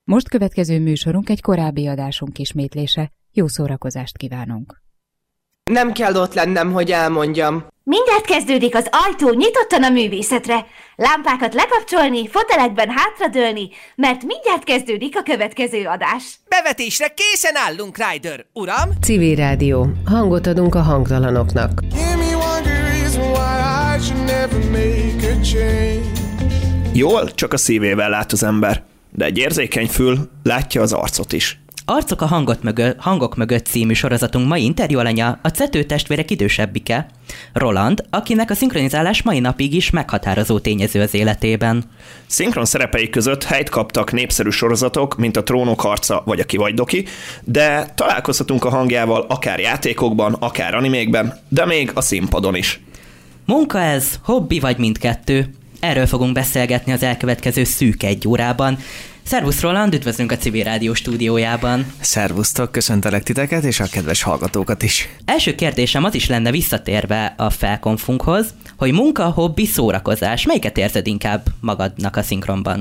Most következő műsorunk egy korábbi adásunk ismétlése. Jó szórakozást kívánunk! Nem kell ott lennem, hogy elmondjam. Mindjárt kezdődik az ajtó nyitottan a művészetre. Lámpákat lekapcsolni, fotelekben hátradőlni, mert mindjárt kezdődik a következő adás. Bevetésre készen állunk, Ryder, uram! Civil Rádió. Hangot adunk a hangtalanoknak. Jól, csak a szívével lát az ember, de egy érzékeny fül látja az arcot is. Arcok a hangok mögött című sorozatunk mai interjú alanya a Cető testvérek idősebbike, Roland, akinek a szinkronizálás mai napig is meghatározó tényező az életében. Szinkron szerepei között helyt kaptak népszerű sorozatok, mint a Trónok harca vagy a Ki vagy Doki, de találkozhatunk a hangjával akár játékokban, akár animékben, de még a színpadon is. Munka ez, hobbi vagy mindkettő? Erről fogunk beszélgetni az elkövetkező szűk 1 órában. Szervusz Roland, üdvözlünk a Civil Rádió stúdiójában. Szervusztok, köszöntelek titeket és a kedves hallgatókat is. Első kérdésem az is lenne visszatérve a felkonfunkhoz, hogy munka, hobbi, szórakozás, melyiket érzed inkább magadnak a szinkronban?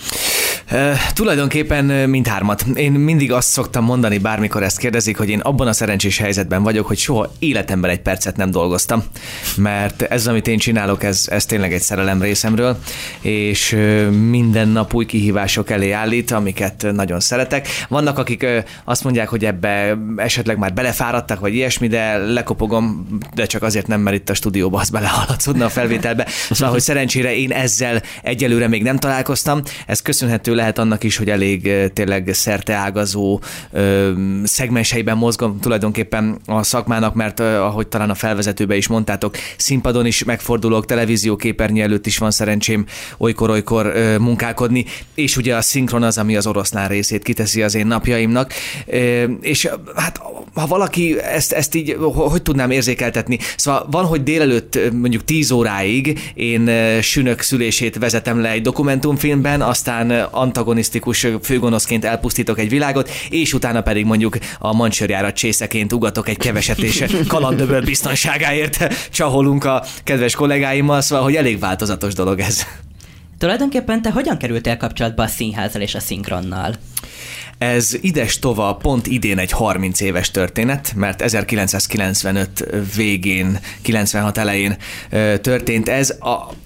Tulajdonképpen mindhármat. Én mindig azt szoktam mondani, bármikor ezt kérdezik, hogy én abban a szerencsés helyzetben vagyok, hogy soha életemben egy percet nem dolgoztam. Mert ez, amit én csinálok, ez tényleg egy szerelem részemről, és minden nap új kihívások elé állít, amiket nagyon szeretek. Vannak, akik azt mondják, hogy ebbe esetleg már belefáradtak, vagy ilyesmi, de lekopogom, de csak azért nem, mert itt a stúdióba az belehallatszódna a felvételbe. Szóval, hogy szerencsére én ezzel egyelőre még nem találkoztam. Ez köszönhető lehet annak is, hogy elég tényleg szerteágazó szegmenseiben mozgom tulajdonképpen a szakmának, mert ahogy talán a felvezetőben is mondtátok, színpadon is megfordulok, televízió képernyő előtt is van szerencsém olykor-olykor munkálkodni, és ugye a szinkron az, ami az oroszlán részét kiteszi az én napjaimnak, és hát ha valaki ezt így, hogy tudnám érzékeltetni? Szóval van, hogy délelőtt mondjuk 10 óráig én Sünök szülését vezetem le egy dokumentumfilmben, aztán antagonisztikus főgonoszként elpusztítok egy világot, és utána pedig mondjuk a mancsőrjárat csészeként ugatok egy keveset, és kalandöböl biztonságáért csaholunk a kedves kollégáimmal, szóval, hogy elég változatos dolog ez. Tulajdonképpen te hogyan kerültél kapcsolatba a színházzal és a szinkronnal? Ez ides-tova pont idén egy 30 éves történet, mert 1995 végén, 96 elején történt ez.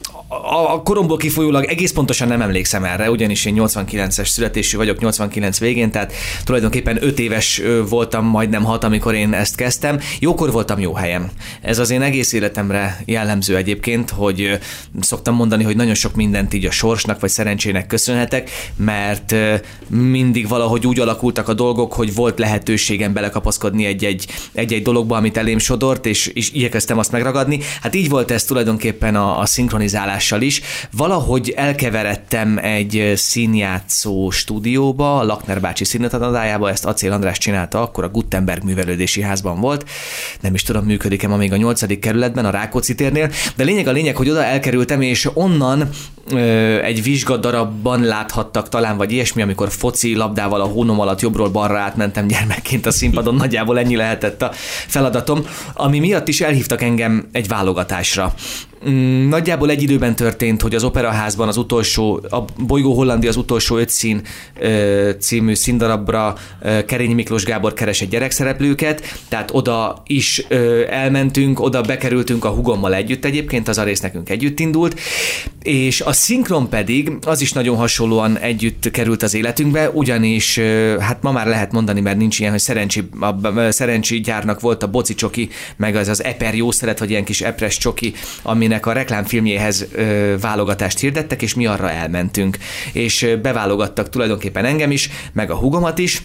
A koromból kifolyólag egész pontosan nem emlékszem erre, ugyanis én 89-es születésű vagyok, 89 végén, tehát tulajdonképpen 5 éves voltam, majdnem 6, amikor én ezt kezdtem. Jókor voltam jó helyen. Ez az én egész életemre jellemző egyébként, hogy szoktam mondani, hogy nagyon sok mindent így a sorsnak vagy szerencsének köszönhetek, mert mindig valahogy úgy alakultak a dolgok, hogy volt lehetőségem belekapaszkodni egy dologba, amit elém sodort, és igyekeztem azt megragadni. Hát így volt ez tulajdonképpen a szinkronizálás is. Valahogy elkeveredtem egy színjátszó stúdióba, a Lakner bácsi színetadájába, ezt Acél András csinálta, akkor a Gutenberg művelődési házban volt. Nem is tudom, működik-e ma még a 8. kerületben, a Rákóczi térnél, de a lényeg, hogy oda elkerültem, és onnan egy vizsgadarabban láthattak talán, vagy ilyesmi, amikor foci labdával a hónom alatt jobbról balra átmentem gyermekként a színpadon, nagyjából ennyi lehetett a feladatom, ami miatt is elhívtak engem egy válogatásra. Nagyjából egy időben történt, hogy az Operaházban az utolsó, a Bolygó Hollandia az utolsó 5 szín című színdarabra Kerényi Miklós Gábor keresett gyerekszereplőket, tehát oda is elmentünk, oda bekerültünk a húgommal együtt egyébként, az a rész nekünk együtt indult, és a szinkron pedig az is nagyon hasonlóan együtt került az életünkbe, ugyanis hát ma már lehet mondani, mert nincs ilyen, hogy Szerencsi gyárnak volt a Boci csoki, meg az Eper jószeret, vagy ilyen kis epres csoki, aminek a reklámfilmjéhez válogatást hirdettek, és mi arra elmentünk. És beválogattak tulajdonképpen engem is, meg a húgomat is,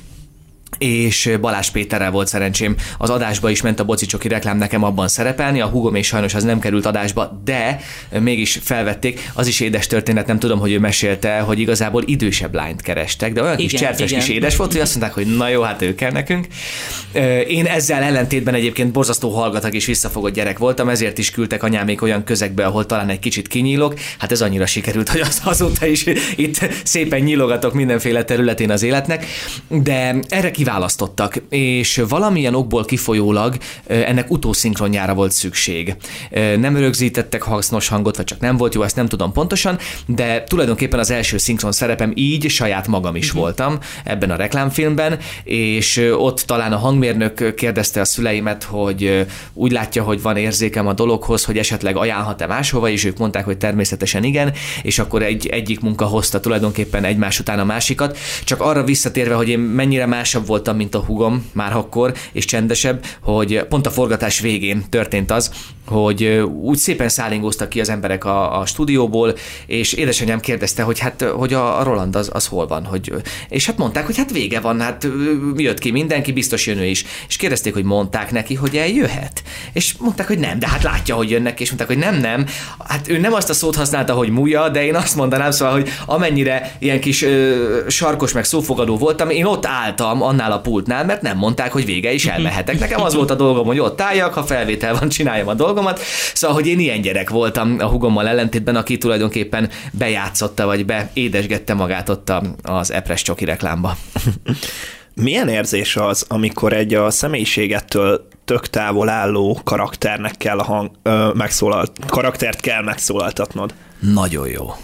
és Balázs Péterrel volt szerencsém. Az adásba is ment a Boci csoki reklám nekem abban szerepelni, a húgom és sajnos az nem került adásba, de mégis felvették. Az is édes történet, nem tudom, hogy ő mesélte, hogy igazából idősebb lányt kerestek, de olyan kis cserfes kis édes volt, hogy azt mondták, hogy na jó, hát ő kell nekünk. Én ezzel ellentétben egyébként borzasztó hallgatag és visszafogott gyerek voltam, ezért is küldtek anyámék olyan közegbe, ahol talán egy kicsit kinyílok. Hát ez annyira sikerült, hogy azóta is itt szépen nyílogatok mindenféle területén az életnek, de erre választottak, és valamilyen okból kifolyólag ennek utószinkronjára volt szükség. Nem rögzítettek hasznos hangot, vagy csak nem volt jó, ezt nem tudom pontosan, de tulajdonképpen az első szinkron szerepem így saját magam is voltam ebben a reklámfilmben, és ott talán a hangmérnök kérdezte a szüleimet, hogy úgy látja, hogy van érzékem a dologhoz, hogy esetleg ajánlhat-e máshova, és ők mondták, hogy természetesen igen, és akkor egyik munka hozta tulajdonképpen egymás után a másikat. Csak arra visszatérve, hogy én mennyire másabb voltam, mint a húgom már akkor, és csendesebb, hogy pont a forgatás végén történt az, hogy úgy szépen szállingóztak ki az emberek a stúdióból, és édesanyám kérdezte, hogy hát, hogy a Roland az hol van, és hát mondták, hogy hát vége van, hát jött ki mindenki, biztos jön ő is. És kérdezték, hogy mondták neki, hogy eljöhet. És mondták, hogy nem, de hát látja, hogy jönnek, és mondták, hogy nem. Hát ő nem azt a szót használta, hogy múja, de én azt mondanám, szóval, hogy amennyire ilyen kis sarkos meg szófogadó voltam, én ott álltam annál a pultnál, mert nem mondták, hogy vége is elmehetek. Nekem az volt a dolgom, hogy ott álljak, ha felvétel van, csináljam a dolgomat. Szóval, hogy én ilyen gyerek voltam a húgommal ellentétben, aki tulajdonképpen bejátszotta, vagy beédesgette magát ott az Epres csoki reklámba. Milyen érzés az, amikor egy a személyiségettől tök távol álló karakternek kell karaktert kell megszólaltatnod? Nagyon jó.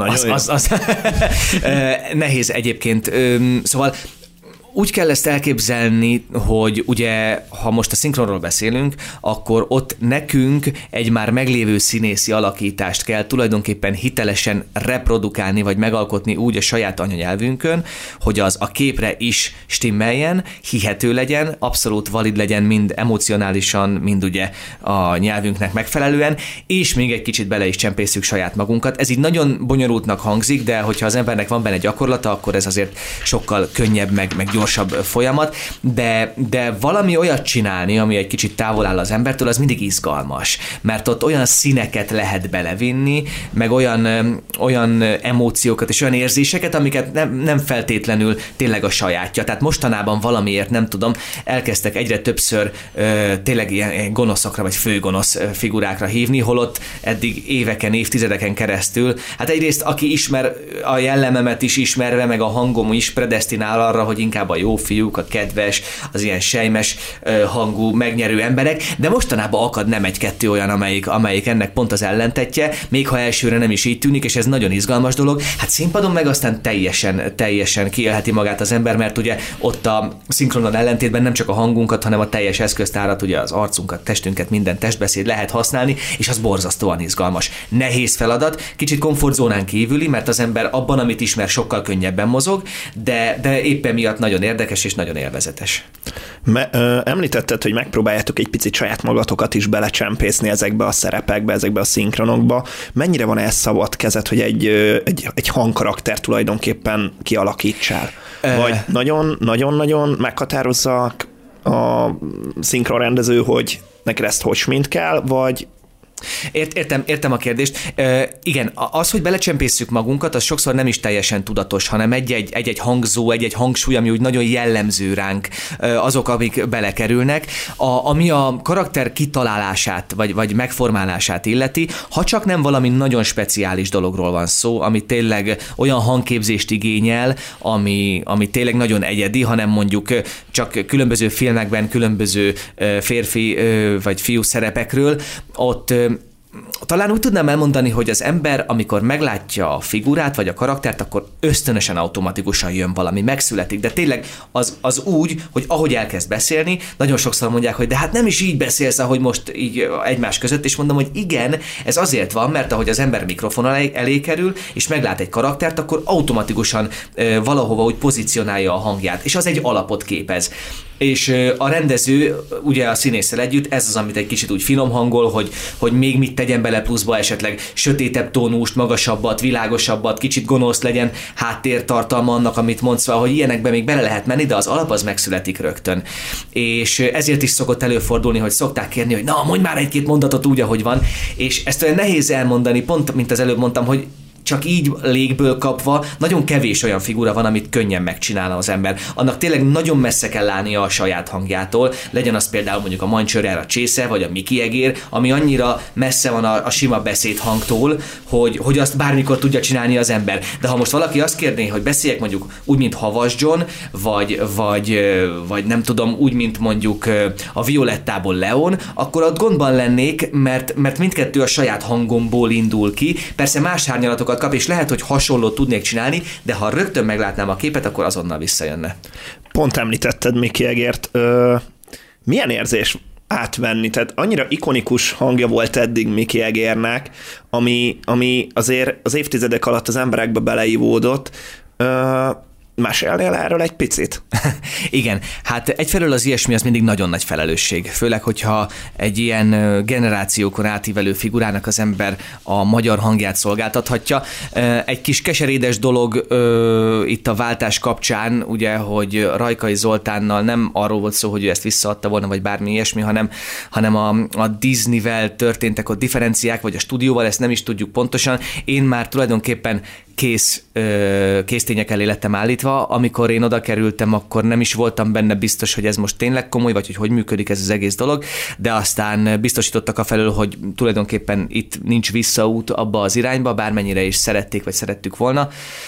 Nehéz egyébként. Szóval úgy kell ezt elképzelni, hogy ugye, ha most a szinkronról beszélünk, akkor ott nekünk egy már meglévő színészi alakítást kell tulajdonképpen hitelesen reprodukálni, vagy megalkotni úgy a saját anyanyelvünkön, hogy az a képre is stimmeljen, hihető legyen, abszolút valid legyen mind emocionálisan, mind ugye a nyelvünknek megfelelően, és még egy kicsit bele is csempészük saját magunkat. Ez így nagyon bonyolultnak hangzik, de hogyha az embernek van benne gyakorlata, akkor ez azért sokkal könnyebb, meg gyorsabb folyamat, de valami olyat csinálni, ami egy kicsit távol áll az embertől, az mindig izgalmas, mert ott olyan színeket lehet belevinni, meg olyan emóciókat és olyan érzéseket, amiket nem feltétlenül tényleg a sajátja. Tehát mostanában valamiért, nem tudom, elkezdtek egyre többször tényleg ilyen gonoszokra vagy főgonosz figurákra hívni, holott eddig éveken, évtizedeken keresztül, hát egyrészt aki ismer a jellememet is ismerve, meg a hangom is predesztinál arra, hogy inkább a jó fiúk, a kedves, az ilyen sejmes hangú, megnyerő emberek, de mostanában akad nem egy-kettő olyan, amelyik ennek pont az ellentetje, még ha elsőre nem is így tűnik, és ez nagyon izgalmas dolog. Hát színpadon meg aztán teljesen kiélheti magát az ember, mert ugye ott a szinkronon ellentétben nem csak a hangunkat, hanem a teljes eszköztárat, ugye az arcunkat, testünket, minden testbeszéd lehet használni, és az borzasztóan izgalmas. Nehéz feladat, kicsit komfortzónán kívüli, mert az ember abban, amit ismer, sokkal könnyebben mozog, de éppen miatt nagyon érdekes és nagyon élvezetes. Említetted, hogy megpróbáljátok egy picit saját magatokat is belecsempészni ezekbe a szerepekbe, ezekbe a szinkronokba. Mennyire van ez szabad kezed, hogy egy hangkarakter tulajdonképpen kialakítsál? Vagy nagyon-nagyon meghatározza a szinkronrendező, hogy neked ezt mind kell, vagy... Értem a kérdést. Igen, az, hogy belecsempészük magunkat, az sokszor nem is teljesen tudatos, hanem egy-egy hangzó, egy-egy hangsúly, ami úgy nagyon jellemző ránk, azok, amik belekerülnek. Ami a karakter kitalálását, vagy megformálását illeti, ha csak nem valami nagyon speciális dologról van szó, ami tényleg olyan hangképzést igényel, ami tényleg nagyon egyedi, hanem mondjuk csak különböző filmekben, különböző férfi vagy fiú szerepekről, ott talán úgy tudnám elmondani, hogy az ember, amikor meglátja a figurát, vagy a karaktert, akkor ösztönösen, automatikusan jön valami, megszületik, de tényleg az úgy, hogy ahogy elkezd beszélni, nagyon sokszor mondják, hogy de hát nem is így beszélsz, ahogy most így egymás között, és mondom, hogy igen, ez azért van, mert ahogy az ember mikrofon elé kerül, és meglát egy karaktert, akkor automatikusan valahova úgy pozícionálja a hangját, és az egy alapot képez. És a rendező, ugye a színésszel együtt, ez az, amit egy kicsit úgy finom hangol, hogy még mit tegyen bele pluszba, esetleg sötétebb tónust, magasabbat, világosabbat, kicsit gonosz legyen háttértartalma annak, amit mondsz, hogy ilyenekbe még bele lehet menni, de az alap az megszületik rögtön. És ezért is szokott előfordulni, hogy szokták kérni, hogy na, mondj már egy-két mondatot úgy, ahogy van, és ezt olyan nehéz elmondani, pont mint az előbb mondtam, hogy csak így légből kapva nagyon kevés olyan figura van, amit könnyen megcsinálna az ember. Annak tényleg nagyon messze kell állnia a saját hangjától, legyen az például mondjuk a Mancsőrjár a csésze, vagy a Miki Egér, ami annyira messze van a sima beszédhangtól, hogy azt bármikor tudja csinálni az ember. De ha most valaki azt kérné, hogy beszéljek mondjuk úgy, mint Havas John, vagy nem tudom, úgy, mint mondjuk a Violettából Leon, akkor ott gondban lennék, mert mindkettő a saját hangomból indul ki. Persze más árnyalatokat kap, és lehet, hogy hasonlót tudnék csinálni, de ha rögtön meglátnám a képet, akkor azonnal visszajönne. Pont említetted Miki Egért. Milyen érzés átvenni? Tehát annyira ikonikus hangja volt eddig Miki Egérnek, ami azért az évtizedek alatt az emberekbe beleivódott. Mesélnél erről egy picit? Igen, hát egyfelől az ilyesmi az mindig nagyon nagy felelősség, főleg, hogyha egy ilyen generációkon átívelő figurának az ember a magyar hangját szolgáltathatja. Egy kis keserédes dolog itt a váltás kapcsán, ugye, hogy Rajkai Zoltánnal nem arról volt szó, hogy ő ezt visszaadta volna, vagy bármi ilyesmi, hanem a Disneyvel történtek ott differenciák, vagy a stúdióval, ezt nem is tudjuk pontosan. Én már tulajdonképpen kész tények elé lettem állítva. Amikor én oda kerültem, akkor nem is voltam benne biztos, hogy ez most tényleg komoly, vagy hogy működik ez az egész dolog, de aztán biztosítottak afelől, hogy tulajdonképpen itt nincs visszaút abba az irányba, bármennyire is szerették, vagy szerettük volna.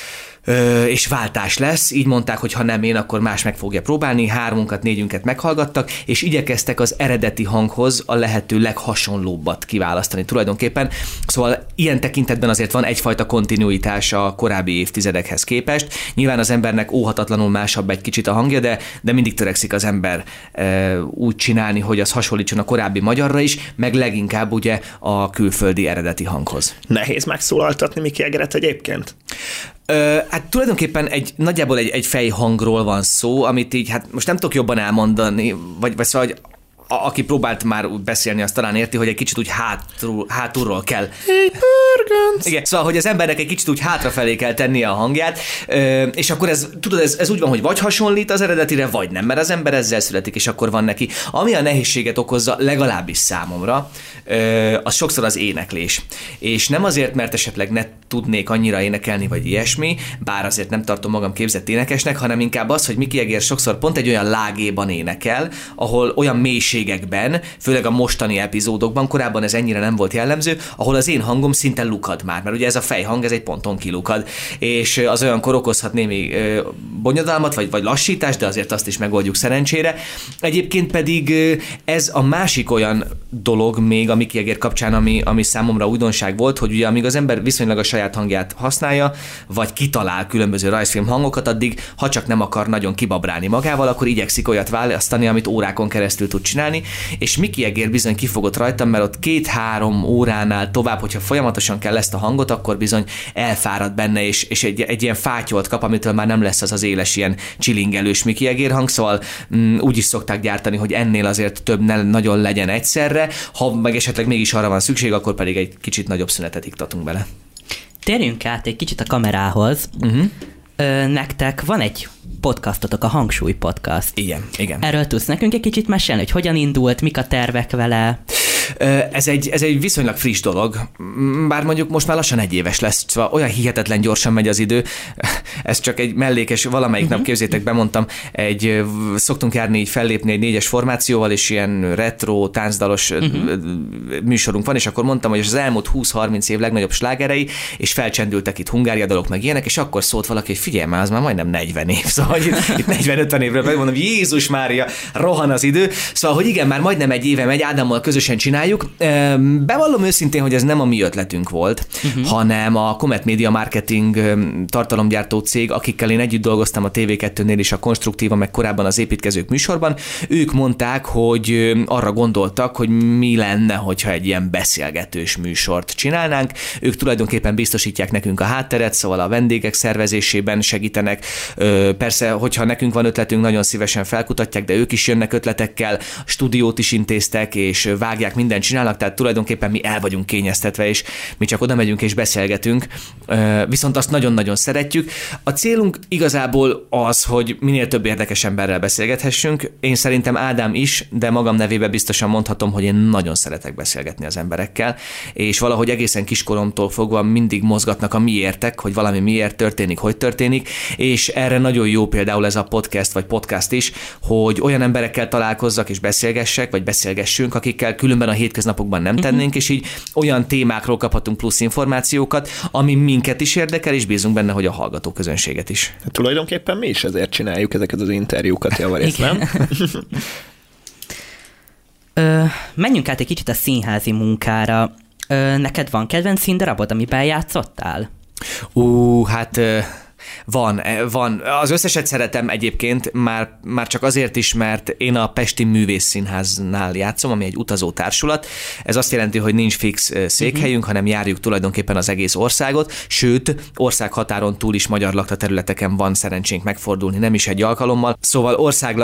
És váltás lesz, így mondták, hogy ha nem én, akkor más meg fogja próbálni, 3-unkat, 4-ünket meghallgattak, és igyekeztek az eredeti hanghoz a lehető leghasonlóbbat kiválasztani tulajdonképpen. Szóval ilyen tekintetben azért van egyfajta kontinuitás a korábbi évtizedekhez képest. Nyilván az embernek óhatatlanul másabb egy kicsit a hangja, de mindig törekszik az ember úgy csinálni, hogy az hasonlítson a korábbi magyarra is, meg leginkább ugye a külföldi eredeti hanghoz. Nehéz megszólaltatni Miki Egeret egyébként? Hát tulajdonképpen nagyjából egy fejhangról van szó, amit így, hát most nem tudok jobban elmondani, vagy szóval, hogy aki próbált már beszélni, azt talán érti, hogy egy kicsit úgy hátulról kell. Igen, szóval, hogy az embernek egy kicsit úgy hátrafelé kell tennie a hangját, és akkor ez úgy van, hogy vagy hasonlít az eredetire, vagy nem, mert az ember ezzel születik, és akkor van neki. Ami a nehézséget okozza, legalábbis számomra, az sokszor az éneklés. És nem azért, mert esetleg ne tudnék annyira énekelni, vagy ilyesmi, bár azért nem tartom magam képzett énekesnek, hanem inkább az, hogy Miki Egér sokszor pont egy olyan lágéban énekel, ahol olyan mélységekben, főleg a mostani epizódokban, korábban ez ennyire nem volt jellemző, ahol az én hangom szinte lukad már, mert ugye ez a fejhang, ez egy ponton kilukad, és az olyankor okozhat némi bonyodalmat, vagy lassítást, de azért azt is megoldjuk szerencsére. Egyébként pedig ez a másik olyan dolog még a Miki Egér kapcsán, ami számomra újdonság volt, hogy ugye amíg az ember viszonylag a saját hangját használja, vagy kitalál különböző rajzfilm hangokat, addig, ha csak nem akar nagyon kibabrálni magával, akkor igyekszik olyat választani, amit órákon keresztül tud csinálni, és Miki Egér bizony kifogott rajtam, mert ott 2-3 óránál tovább, hogyha folyamatosan kell ezt a hangot, akkor bizony elfárad benne, és egy ilyen fátyolt kap, amitől már nem lesz az éles, ilyen csilingelős Miki Egér hang, szóval úgy is szokták gyártani, hogy ennél azért több ne nagyon legyen egyszerre, ha meg esetleg mégis arra van szükség, akkor pedig egy kicsit nagyobb szünetet iktatunk bele. Térjünk át egy kicsit a kamerához. Nektek van egy podcastotok, a Hangsúly Podcast. Igen. Erről tudsz nekünk egy kicsit mesélni, hogy hogyan indult, mik a tervek vele? Ez egy viszonylag friss dolog, bár mondjuk most már lassan 1 éves lesz, szóval olyan hihetetlen gyorsan megy az idő. Ez csak egy mellékes, valamelyik nap, képzétek, bemondtam, szoktunk járni így fellépni egy 4-es formációval, és ilyen retro, táncdalos műsorunk van, és akkor mondtam, hogy az elmúlt 20-30 év legnagyobb slágerei, és felcsendültek itt Hungária dalok, meg ilyenek, és akkor szólt valaki, hogy figyelj már, az már majdnem 40 év, szóval itt 40-50 évre megmondom, Jézus Mária, rohan az idő, szóval, hogy igen, már majdnem 1 éve megy, Ádámmal közösen csináljuk. Bevallom őszintén, hogy ez nem a mi ötletünk volt, hanem a Comet Media Marketing tartalomgyártó cég, akikkel én együtt dolgoztam a TV2-nél is a Konstruktíva, meg korábban az Építkezők műsorban. Ők mondták, hogy arra gondoltak, hogy mi lenne, hogyha egy ilyen beszélgetős műsort csinálnánk. Ők tulajdonképpen biztosítják nekünk a hátteret, szóval a vendégek szervezésében segítenek. Persze, hogyha nekünk van ötletünk, nagyon szívesen felkutatják, de ők is jönnek ötletekkel, stúdiót is intéztek, és vágják mindent csinálnak, tehát tulajdonképpen mi el vagyunk kényeztetve, és mi csak oda megyünk és beszélgetünk, viszont azt nagyon-nagyon szeretjük. A célunk igazából az, hogy minél több érdekes emberrel beszélgethessünk. Én szerintem Ádám is, de magam nevében biztosan mondhatom, hogy én nagyon szeretek beszélgetni az emberekkel, és valahogy egészen kiskoromtól fogva mindig mozgatnak a miértek, hogy valami miért történik, hogy történik, és erre nagyon jó például ez a podcast is, hogy olyan emberekkel találkozzak és beszélgessek, vagy beszélgessünk, akikkel különben a hétköznapokban nem tennénk, és így olyan témákról kaphatunk plusz információkat, ami minket is érdekel, és bízunk benne, hogy a hallgató közönséget is. Tulajdonképpen mi is ezért csináljuk ezeket az interjúkat, javarészt, nem? Menjünk át egy kicsit a színházi munkára. Neked van kedvenc színdarabod, amiben játszottál? Hát... Van. Az összeset szeretem egyébként, már csak azért is, mert én a Pesti Művészszínháznál játszom, ami egy utazó társulat. Ez azt jelenti, hogy nincs fix székhelyünk, hanem járjuk tulajdonképpen az egész országot, sőt, országhatáron túl is magyar lakta területeken van szerencsénk megfordulni, nem is egy alkalommal. Szóval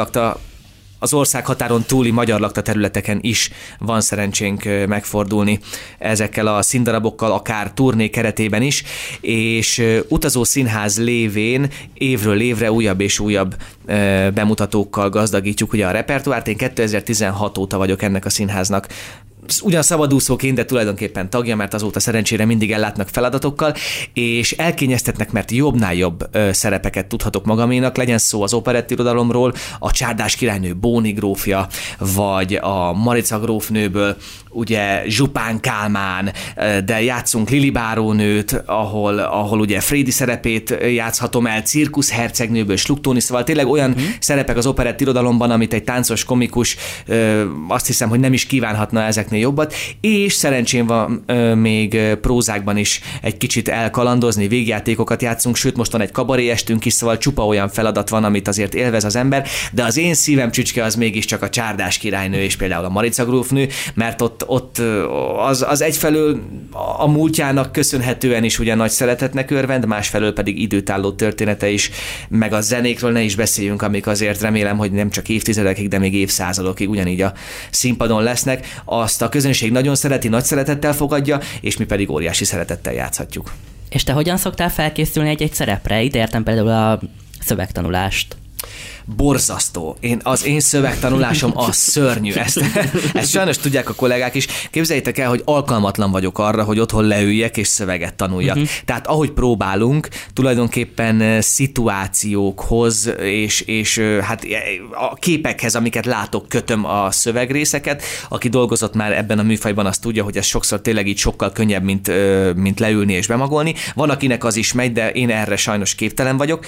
az országhatáron túli magyar lakta területeken is van szerencsénk megfordulni ezekkel a színdarabokkal, akár turné keretében is, és utazó színház lévén évről évre újabb és újabb bemutatókkal gazdagítjuk ugye a repertoárt. Én 2016 óta vagyok ennek a színháznak ugyan szabadúszóként, de tulajdonképpen tagja, mert azóta szerencsére mindig ellátnak feladatokkal, és elkényeztetnek, mert jobbnál jobb szerepeket tudhatok magaménak, legyen szó az operettirodalomról, a Csárdás királynő Bóni grófja, vagy a Marica grófnőből, ugye Zsupán Kálmán, de játszunk Lili bárónőt, ahol ugye Frédi szerepét játszhatom el, Cirkusz hercegnőből Sluktóni, szóval tényleg olyan szerepek az operettirodalomban, amit egy táncos komikus azt hiszem, hogy nem is kívánhatna ezeknél jobbat, és szerencsém van még prózákban is egy kicsit elkalandozni, végjátékokat játszunk, sőt most van egy kabaré estünk is, szóval csupa olyan feladat van, amit azért élvez az ember, de az én szívem csücske az mégiscsak a Csárdás királynő és például a Marica grófnő, mert ott az egyfelől a múltjának köszönhetően is ugye nagy szeretetnek örvend, másfelől pedig időtálló története is, meg a zenékről ne is beszéljünk, amik azért remélem, hogy nem csak évtizedekig, de még évszázadokig ugyanígy a színpadon lesznek. Azt a közönség nagyon szereti, nagy szeretettel fogadja, és mi pedig óriási szeretettel játszhatjuk. És te hogyan szoktál felkészülni egy szerepre? Ide értem például a szövegtanulást. Borzasztó. Az én szövegtanulásom az szörnyű. Ezt sajnos tudják a kollégák is. Képzeljétek el, hogy alkalmatlan vagyok arra, hogy otthon leüljek és szöveget tanuljak. Tehát ahogy próbálunk, tulajdonképpen szituációkhoz és hát a képekhez, amiket látok, kötöm a szövegrészeket. Aki dolgozott már ebben a műfajban, az tudja, hogy ez sokszor tényleg így sokkal könnyebb, mint leülni és bemagolni. Van, akinek az is megy, de én erre sajnos képtelen vagyok.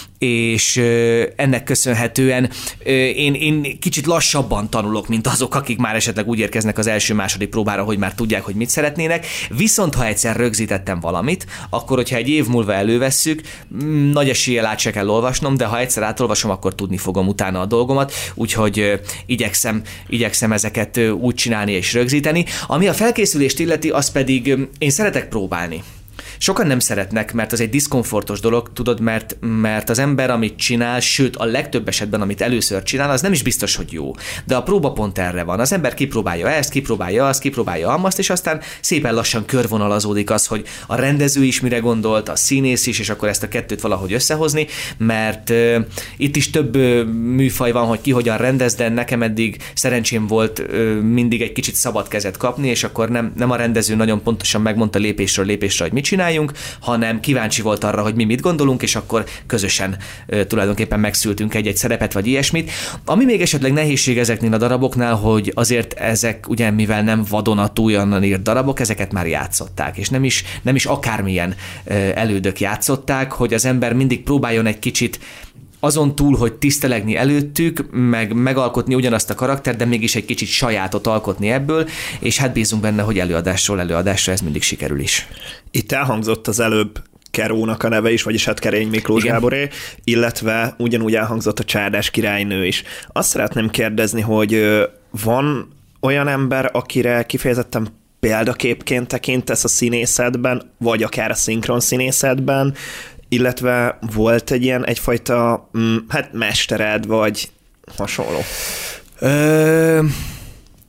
És ennek köszönhetően én kicsit lassabban tanulok, mint azok, akik már esetleg úgy érkeznek az első-második próbára, hogy már tudják, hogy mit szeretnének. Viszont ha egyszer rögzítettem valamit, akkor, hogyha egy év múlva elővesszük, nagy eséllyel át se kell olvasnom, de ha egyszer átolvasom, akkor tudni fogom utána a dolgomat, úgyhogy igyekszem ezeket úgy csinálni és rögzíteni. Ami a felkészülést illeti, az pedig én szeretek próbálni. Sokan nem szeretnek, mert az egy diszkomfortos dolog, tudod, mert az ember, amit csinál, sőt a legtöbb esetben, amit először csinál, az nem is biztos, hogy jó. De a próba pont erre van. Az ember kipróbálja ezt, kipróbálja azt, kipróbálja amazt, és aztán szépen lassan körvonalazódik az, hogy a rendező is mire gondolt, a színész is, és akkor ezt a kettőt valahogy összehozni, mert itt is több műfaj van, hogy ki hogyan rendez, de nekem eddig szerencsém volt mindig egy kicsit szabad kezet kapni, és akkor nem a rendező nagyon pontosan megmondta lépésről lépésre, hogy mit csináljunk, hanem kíváncsi volt arra, hogy mi mit gondolunk, és akkor közösen tulajdonképpen megszültünk egy-egy szerepet, vagy ilyesmit. Ami még esetleg nehézség ezeknél a daraboknál, hogy azért ezek ugye, mivel nem vadonatújan írt darabok, ezeket már játszották, és nem is akármilyen elődök játszották, hogy az ember mindig próbáljon egy kicsit azon túl, hogy tisztelegni előttük, meg megalkotni ugyanazt a karaktert, de mégis egy kicsit sajátot alkotni ebből, és hát bízunk benne, hogy előadásról előadásra ez mindig sikerül is. Itt elhangzott az előbb Kerónak a neve is, vagyis hát Kerény Miklós Gáboré, illetve ugyanúgy elhangzott a Csárdás királynő is. Azt szeretném kérdezni, hogy van olyan ember, akire kifejezetten példaképként tekintesz a színészetben, vagy akár a szinkron színészetben, illetve volt egyfajta mestered, vagy hasonló?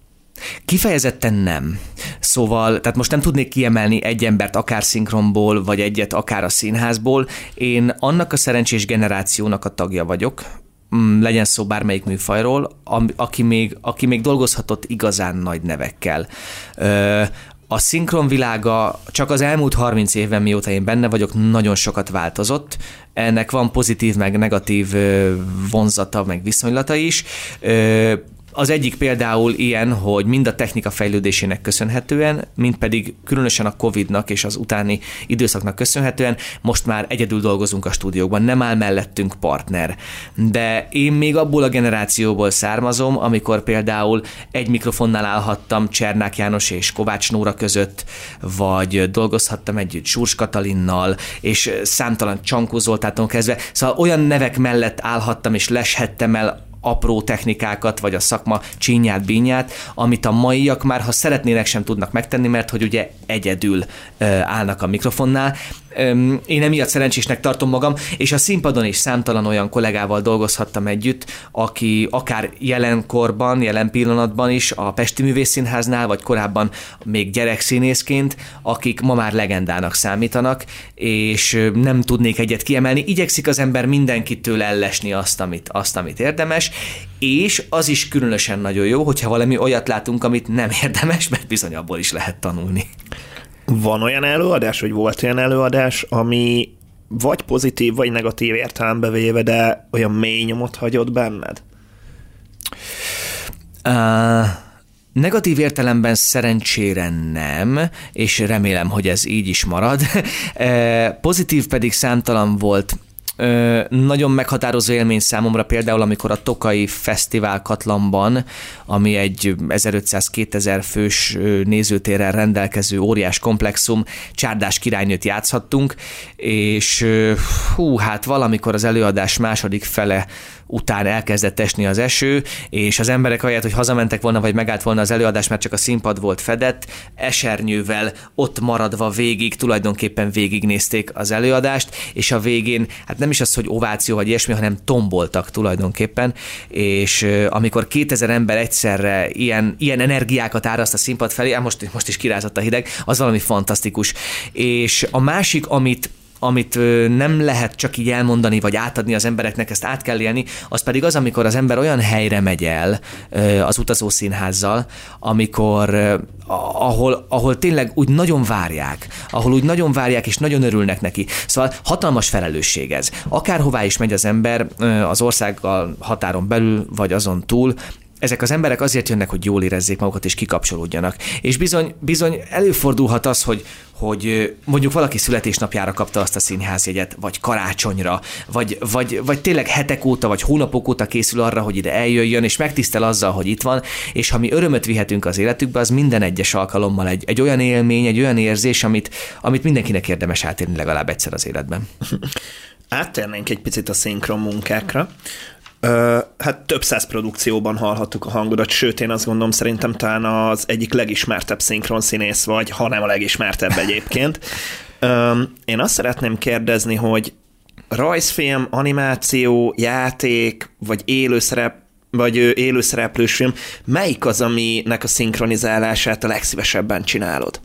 Kifejezetten nem. Szóval, tehát most nem tudnék kiemelni egy embert akár szinkronból, vagy egyet akár a színházból. Én annak a szerencsés generációnak a tagja vagyok, legyen szó bármelyik műfajról, aki még dolgozhatott igazán nagy nevekkel. A szinkronvilága csak az elmúlt 30 évben, mióta én benne vagyok, nagyon sokat változott. Ennek van pozitív, meg negatív vonzata, meg viszonylata is. Az egyik például ilyen, hogy mind a technika fejlődésének köszönhetően, mind pedig különösen a Covid-nak és az utáni időszaknak köszönhetően most már egyedül dolgozunk a stúdiókban, nem áll mellettünk partner. De én még abból a generációból származom, amikor például egy mikrofonnál állhattam Csernák János és Kovács Nóra között, vagy dolgozhattam együtt Surs Katalinnal, és számtalan Csankó Zoltántól kezdve. Szóval olyan nevek mellett állhattam és leshettem el apró technikákat, vagy a szakma csínyát, bínyát, amit a maiak már, ha szeretnének, sem tudnak megtenni, mert hogy ugye egyedül állnak a mikrofonnál. Én emiatt szerencsésnek tartom magam, és a színpadon is számtalan olyan kollégával dolgozhattam együtt, aki akár jelenkorban, jelen pillanatban is a Pesti Művészszínháznál, vagy korábban még gyerekszínészként, akik ma már legendának számítanak, és nem tudnék egyet kiemelni. Igyekszik az ember mindenkitől ellesni azt, amit érdemes, és az is különösen nagyon jó, hogyha valami olyat látunk, amit nem érdemes, mert bizony abból is lehet tanulni. Van olyan előadás, vagy volt olyan előadás, ami vagy pozitív, vagy negatív értelembe véve, de olyan mély nyomot hagyott benned? Negatív értelemben szerencsére nem, és remélem, hogy ez így is marad. Pozitív pedig számtalan volt. Nagyon meghatározó élmény számomra például, amikor a Tokai Fesztivál Katlanban, ami egy 1500-2000 fős nézőtérrel rendelkező óriás komplexum, Csárdás királynőt játszhattunk, és hát valamikor az előadás második fele után elkezdett esni az eső, és az emberek ahelyett, hogy hazamentek volna, vagy megállt volna az előadás, mert csak a színpad volt fedett, esernyővel ott maradva tulajdonképpen végignézték az előadást, és a végén, hát nem is az, hogy ováció vagy ilyesmi, hanem tomboltak tulajdonképpen, és amikor 2000 ember egyszerre ilyen energiákat áraszt a színpad felé, most is kirázott a hideg, az valami fantasztikus. És a másik, amit nem lehet csak így elmondani, vagy átadni az embereknek, ezt át kell élni, az pedig az, amikor az ember olyan helyre megy el az utazószínházzal, ahol tényleg úgy nagyon várják, és nagyon örülnek neki. Szóval hatalmas felelősség ez. Akárhová is megy az ember az országgal határon belül, vagy azon túl, ezek az emberek azért jönnek, hogy jól érezzék magukat és kikapcsolódjanak. És bizony előfordulhat az, hogy mondjuk valaki születésnapjára kapta azt a színházjegyet, vagy karácsonyra, vagy tényleg hetek óta, vagy hónapok óta készül arra, hogy ide eljöjjön, és megtisztel azzal, hogy itt van, és ha mi örömöt vihetünk az életükbe, az minden egyes alkalommal egy olyan élmény, egy olyan érzés, amit mindenkinek érdemes átélni legalább egyszer az életben. Áttérnénk egy picit a szinkron munkákra. Hát több száz produkcióban hallhattuk a hangodat, sőt én azt gondolom, szerintem talán az egyik legismertebb szinkronszínész vagy, ha nem a legismertebb egyébként. Én azt szeretném kérdezni, hogy rajzfilm, animáció, játék, vagy élőszereplős film, melyik az, aminek a szinkronizálását a legszívesebben csinálod?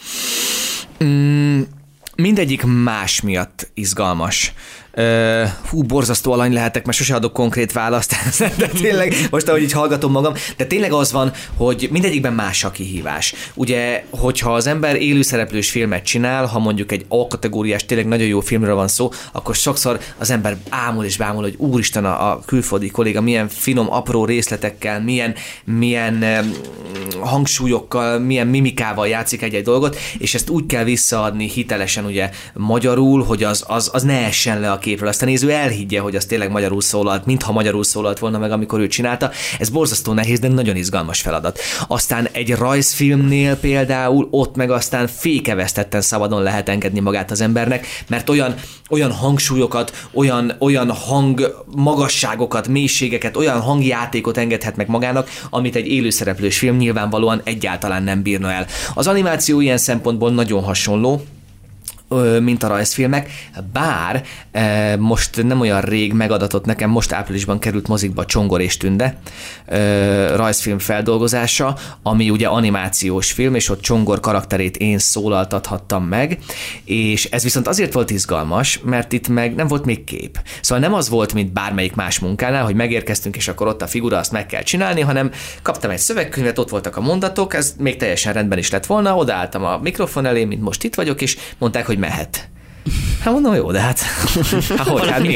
Mindegyik más miatt izgalmas. Borzasztó alany lehetek, mert sose adok konkrét választ, de tényleg, most ahogy így hallgatom magam, de tényleg az van, hogy mindegyikben más a kihívás. Ugye, hogyha az ember élőszereplős filmet csinál, ha mondjuk egy A-kategóriás, tényleg nagyon jó filmről van szó, akkor sokszor az ember ámul és bámul, hogy úristen, a külföldi kolléga milyen finom, apró részletekkel, milyen hangsúlyokkal, milyen mimikával játszik egy-egy dolgot, és ezt úgy kell visszaadni hitelesen ugye magyarul, hogy az ne essen le a képről. Azt a néző elhiggye, hogy az tényleg magyarul szólalt, mintha magyarul szólalt volna meg, amikor ő csinálta. Ez borzasztó nehéz, de nagyon izgalmas feladat. Aztán egy rajzfilmnél például ott meg aztán fékevesztetten szabadon lehet engedni magát az embernek, mert olyan hangsúlyokat, olyan hang magasságokat, mélységeket, olyan hangjátékot engedhet meg magának, amit egy élőszereplős film nyilvánvalóan egyáltalán nem bírna el. Az animáció ilyen szempontból nagyon hasonló. mint a rajzfilmek, bár most nem olyan rég megadatott nekem, most áprilisban került mozikba Csongor és Tünde rajzfilm feldolgozása, ami ugye animációs film, és ott Csongor karakterét én szólaltathattam meg, és ez viszont azért volt izgalmas, mert itt meg nem volt még kép. Szóval nem az volt, mint bármelyik más munkánál, hogy megérkeztünk, és akkor ott a figura, azt meg kell csinálni, hanem kaptam egy szövegkönyvet, ott voltak a mondatok, ez még teljesen rendben is lett volna, odaálltam a mikrofon elé, mint most itt vagyok, és mondták, hogy mehet. Hát mondom, jó, de hát mi?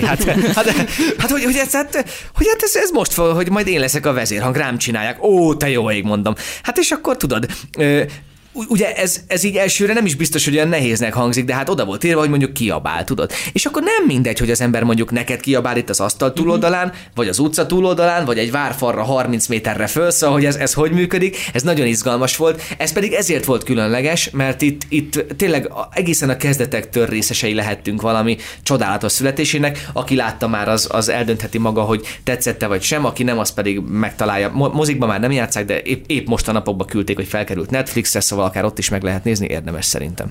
Hát ez most, hogy majd én leszek a vezérhang, rám csinálják. Ó, te jó ég, mondom. Hát és akkor tudod, ugye ez így elsőre nem is biztos, hogy olyan nehéznek hangzik, de hát oda volt írva, hogy mondjuk kiabál, tudod. És akkor nem mindegy, hogy az ember mondjuk neked kiabál itt az asztal túloldalán, vagy az utca túloldalán, vagy egy várfalra 30 méterre föl, szóval, hogy ez hogy működik, ez nagyon izgalmas volt. Ez pedig ezért volt különleges, mert itt tényleg egészen a kezdetektől részesei lehettünk valami csodálatos születésének. Aki látta már, az eldöntheti maga, hogy tetszette vagy sem, aki nem, az pedig megtalálja. Mozikban már nem játsszák, de épp most a napokban küldték, hogy felkerült Netflixre, szóval akár ott is meg lehet nézni, érdemes szerintem.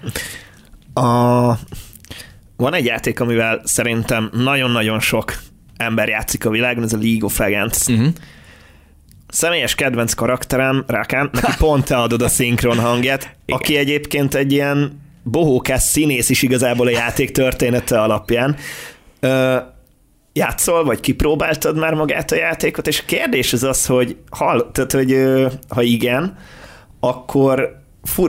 Van egy játék, amivel szerintem nagyon-nagyon sok ember játszik a világon, ez a League of Legends. Személyes kedvenc karakterem, Rakan, neki pont te adod a szinkron hangját, aki egyébként egy ilyen bohókás színész is igazából a játék története alapján. Játszol, vagy kipróbáltad már magát a játékot, és a kérdés az, hogy ha igen, akkor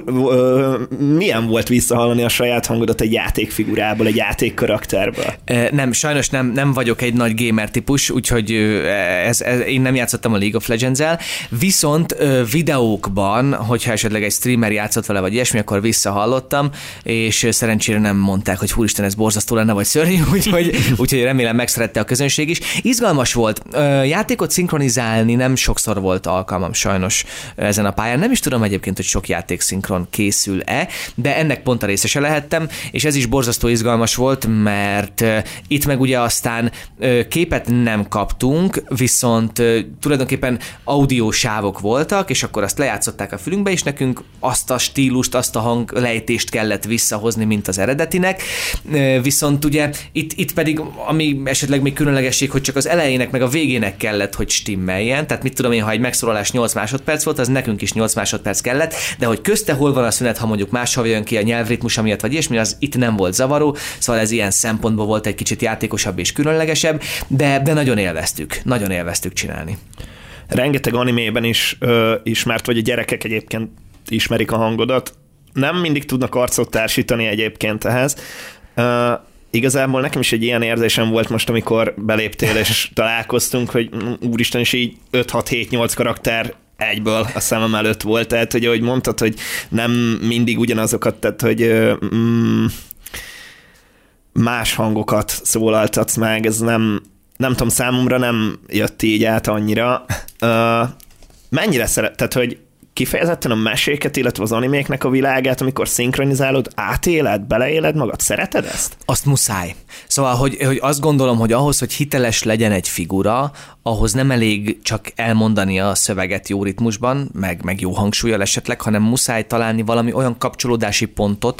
milyen volt visszahallani a saját hangodat egy játékfigurából, egy játékkarakterből? Nem, sajnos nem vagyok egy nagy gamer típus, úgyhogy én nem játszottam a League of Legends-el, viszont videókban, hogyha esetleg egy streamer játszott vele, vagy ilyesmi, akkor visszahallottam, és szerencsére nem mondták, hogy húristen, ez borzasztó lenne, vagy szörnyű, úgyhogy remélem megszerette a közönség is. Izgalmas volt. Játékot szinkronizálni nem sokszor volt alkalmam sajnos ezen a pályán. Nem is tudom egyébként, hogy sok játék szinkron készül-e, de ennek pont a részese lehettem, és ez is borzasztó izgalmas volt, mert itt meg ugye aztán képet nem kaptunk, viszont tulajdonképpen audiósávok voltak, és akkor azt lejátszották a fülünkbe, és nekünk azt a stílust, azt a hanglejtést kellett visszahozni, mint az eredetinek, viszont ugye itt pedig, ami esetleg még különlegesség, hogy csak az elejének meg a végének kellett, hogy stimmeljen, tehát mit tudom én, ha egy megszólalás 8 másodperc volt, az nekünk is 8 másodperc kellett, de hogy közte hol van a szünet, ha mondjuk máshol jön ki a nyelvritmusa miatt, vagy ilyesmi, az itt nem volt zavaró, szóval ez ilyen szempontból volt egy kicsit játékosabb és különlegesebb, de nagyon élveztük csinálni. Rengeteg animében is ismert, vagy a gyerekek egyébként ismerik a hangodat. Nem mindig tudnak arcot társítani egyébként ehhez. Igazából nekem is egy ilyen érzésem volt most, amikor beléptél és találkoztunk, hogy úristen, is így 5-6-7-8 karakter egyből a szemem előtt volt, tehát, hogy ahogy mondtad, hogy nem mindig ugyanazokat, tehát, hogy más hangokat szólaltatsz meg, ez nem tudom, számomra nem jött így át annyira. Mennyire tehát, hogy kifejezetten a meséket, illetve az animéknek a világát, amikor szinkronizálod, átéled, beleéled magad, szereted ezt? Azt muszáj. Szóval, hogy azt gondolom, hogy ahhoz, hogy hiteles legyen egy figura, ahhoz nem elég csak elmondani a szöveget jó ritmusban, meg jó hangsúlyal esetleg, hanem muszáj találni valami olyan kapcsolódási pontot,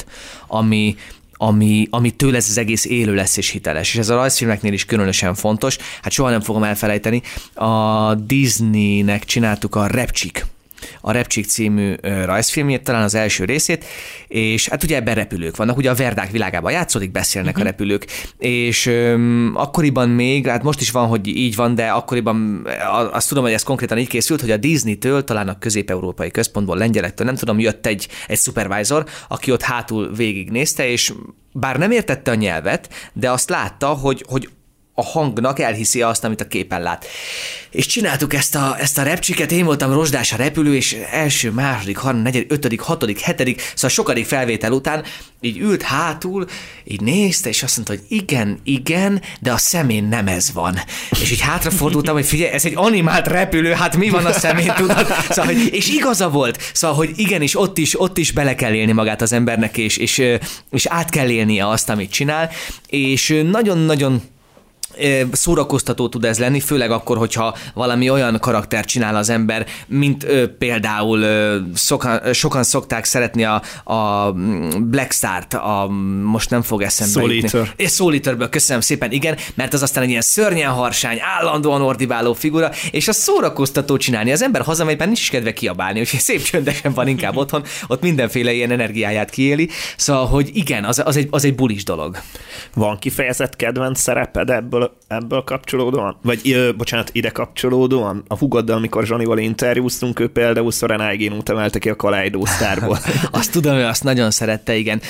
ami tőle ez az egész élő lesz és hiteles. És ez a rajzfilmeknél is különösen fontos. Hát soha nem fogom elfelejteni. A Disneynek csináltuk a Repcsik című rajzfilmjét, talán az első részét, és hát ugye ebben repülők vannak, ugye a Verdák világában játszódik, beszélnek a repülők, és akkoriban még, hát most is van, hogy így van, de akkoriban azt tudom, hogy ez konkrétan így készült, hogy a Disney-től, talán a közép-európai központból, lengyelektől, nem tudom, jött egy supervisor, aki ott hátul végignézte, és bár nem értette a nyelvet, de azt látta, hogy a hangnak elhiszi azt, amit a képen lát. És csináltuk ezt a repcsiket, én voltam rozsdás a repülő, és első, második, harmadik, negyedik, ötödik, hatodik, hetedik, szóval sokadik felvétel után így ült hátul, így nézte, és azt mondta, hogy igen, de a szemén nem ez van. És így hátrafordultam, hogy figyelj, ez egy animált repülő, hát mi van a szemén, tudod? Szóval, és igaza volt, szóval, hogy igenis, ott is bele kell élni magát az embernek, és át kell élnie azt, amit csinál, és nagyon-nagyon szórakoztató tud ez lenni, főleg akkor, hogyha valami olyan karakter csinál az ember, mint például sokan szokták szeretni a Black Star-t, most nem fog eszembe jutni. Soul Eaterből, köszönöm szépen, igen, mert az aztán egy ilyen szörnyen harsány, állandóan ordibáló figura, és a szórakoztató csinálni. Az ember hazamegy, mert nincs is kedve kiabálni, úgyhogy szép csöndesen van inkább otthon, ott mindenféle ilyen energiáját kiéli. Szóval, hogy igen, az egy bulis dolog. Van kifejezett kedvenc szereped ebből kapcsolódóan? Vagy, bocsánat, ide kapcsolódóan? A hugoddal, amikor Zsanival interjúztunk, ő például Soren Aigenut emelte ki a Kaleido Starból. Azt tudom, hogy azt nagyon szerette, igen.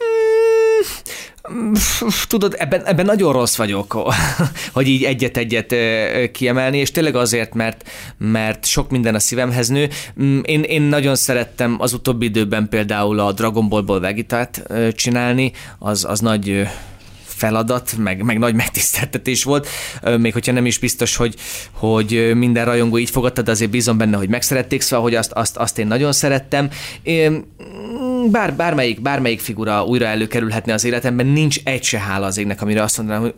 Tudod, ebben nagyon rossz vagyok, hogy így egyet-egyet kiemelni, és tényleg azért, mert sok minden a szívemhez nő. Én nagyon szerettem az utóbbi időben például a Dragon Ballból Vegitát csinálni, az nagy feladat, meg nagy megtiszteltetés volt, még hogyha nem is biztos, hogy minden rajongó így fogadta, de azért bízom benne, hogy megszerették, szóval, hogy azt én nagyon szerettem. Bármelyik figura újra előkerülhetne az életemben, nincs egy se hála az égnek, amire azt mondanám, hogy